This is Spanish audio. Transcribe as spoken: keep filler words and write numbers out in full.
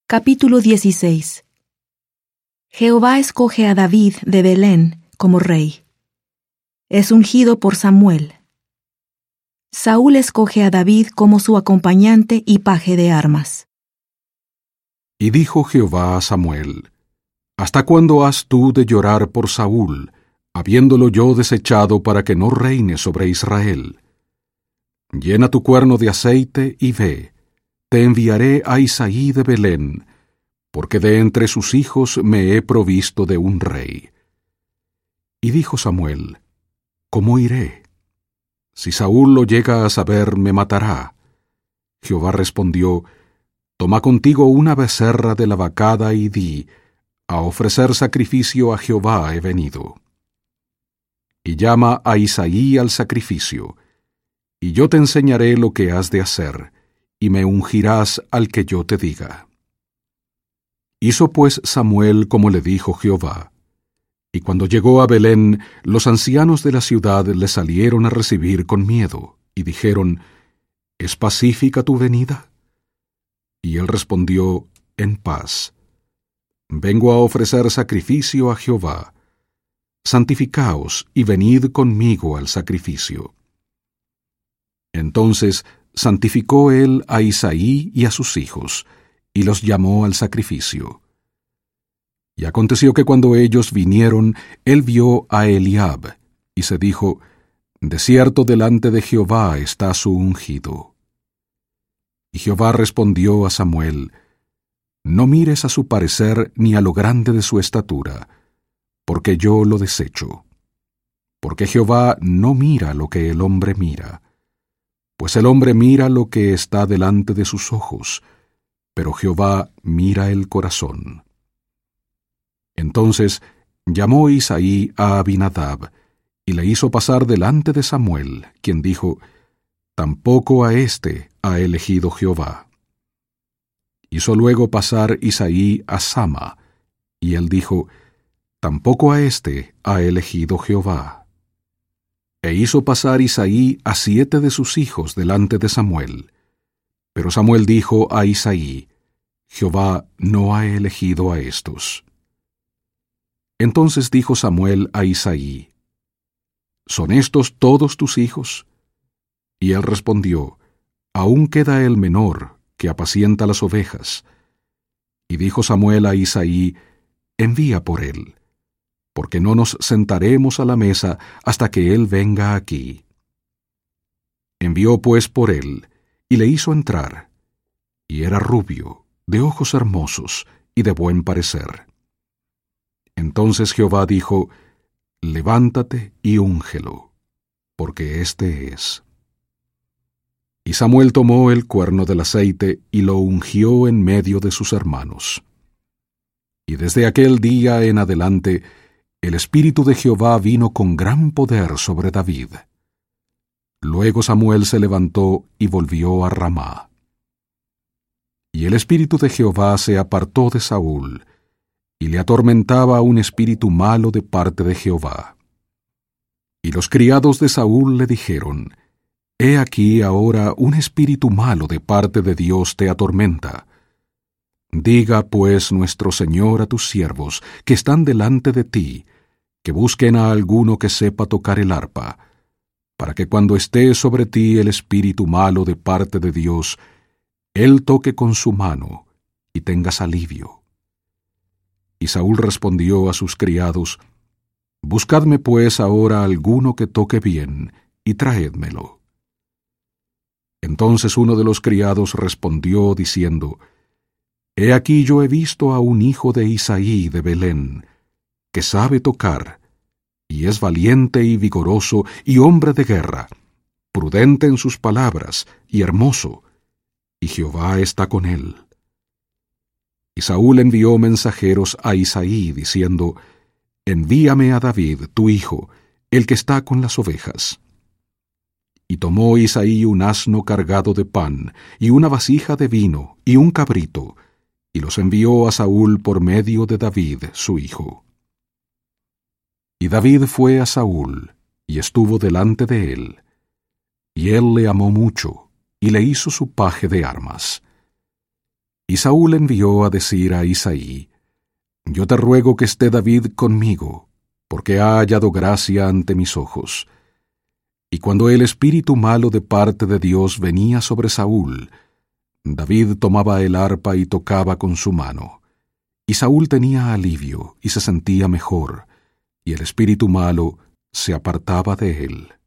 Capítulo dieciséis. Jehová escoge a David de Belén como rey. Es ungido por Samuel. Saúl escoge a David como su acompañante y paje de armas. Y dijo Jehová a Samuel: ¿Hasta cuándo has tú de llorar por Saúl, habiéndolo yo desechado para que no reine sobre Israel? Llena tu cuerno de aceite y ve, te enviaré a Isaí de Belén, porque de entre sus hijos me he provisto de un rey. Y dijo Samuel: ¿Cómo iré? Si Saúl lo llega a saber, me matará. Jehová respondió: Toma contigo una becerra de la vacada y di: A ofrecer sacrificio a Jehová he venido. Y llama a Isaí al sacrificio, y yo te enseñaré lo que has de hacer, y me ungirás al que yo te diga. Hizo pues Samuel como le dijo Jehová. Y cuando llegó a Belén, los ancianos de la ciudad le salieron a recibir con miedo, y dijeron: ¿Es pacífica tu venida? Y él respondió: En paz. Vengo a ofrecer sacrificio a Jehová. Santificaos y venid conmigo al sacrificio. Entonces santificó él a Isaí y a sus hijos, y los llamó al sacrificio. Y aconteció que cuando ellos vinieron, él vio a Eliab, y se dijo: De cierto delante de Jehová está su ungido. Y Jehová respondió a Samuel: No mires a su parecer ni a lo grande de su estatura, porque yo lo desecho. Porque Jehová no mira lo que el hombre mira, pues el hombre mira lo que está delante de sus ojos, pero Jehová mira el corazón. Entonces llamó Isaí a Abinadab, y le hizo pasar delante de Samuel, quien dijo: Tampoco a éste ha elegido Jehová. Hizo luego pasar Isaí a Sama, y él dijo: Tampoco a éste ha elegido Jehová. E hizo pasar Isaí a siete de sus hijos delante de Samuel. Pero Samuel dijo a Isaí: Jehová no ha elegido a estos. Entonces dijo Samuel a Isaí: ¿Son estos todos tus hijos? Y él respondió: Aún queda el menor, que apacienta las ovejas. Y dijo Samuel a Isaí: Envía por él, porque no nos sentaremos a la mesa hasta que él venga aquí. Envió pues por él, y le hizo entrar, y era rubio, de ojos hermosos, y de buen parecer. Entonces Jehová dijo: Levántate y úngelo, porque éste es. Y Samuel tomó el cuerno del aceite y lo ungió en medio de sus hermanos. Y desde aquel día en adelante, el Espíritu de Jehová vino con gran poder sobre David. Luego Samuel se levantó y volvió a Ramá. Y el Espíritu de Jehová se apartó de Saúl, y le atormentaba un espíritu malo de parte de Jehová. Y los criados de Saúl le dijeron: He aquí ahora un espíritu malo de parte de Dios te atormenta. Diga pues nuestro Señor a tus siervos, que están delante de ti, que busquen a alguno que sepa tocar el arpa, para que cuando esté sobre ti el espíritu malo de parte de Dios, él toque con su mano, y tengas alivio. Y Saúl respondió a sus criados: Buscadme pues ahora alguno que toque bien, y traédmelo. Entonces uno de los criados respondió diciendo: He aquí yo he visto a un hijo de Isaí de Belén, que sabe tocar, y es valiente y vigoroso, y hombre de guerra, prudente en sus palabras, y hermoso, y Jehová está con él. Y Saúl envió mensajeros a Isaí, diciendo: Envíame a David, tu hijo, el que está con las ovejas. Y tomó Isaí un asno cargado de pan, y una vasija de vino, y un cabrito, y los envió a Saúl por medio de David, su hijo. Y David fue a Saúl, y estuvo delante de él. Y él le amó mucho, y le hizo su paje de armas. Y Saúl envió a decir a Isaí: Yo te ruego que esté David conmigo, porque ha hallado gracia ante mis ojos. Y cuando el espíritu malo de parte de Dios venía sobre Saúl, David tomaba el arpa y tocaba con su mano. Y Saúl tenía alivio y se sentía mejor, y el espíritu malo se apartaba de él.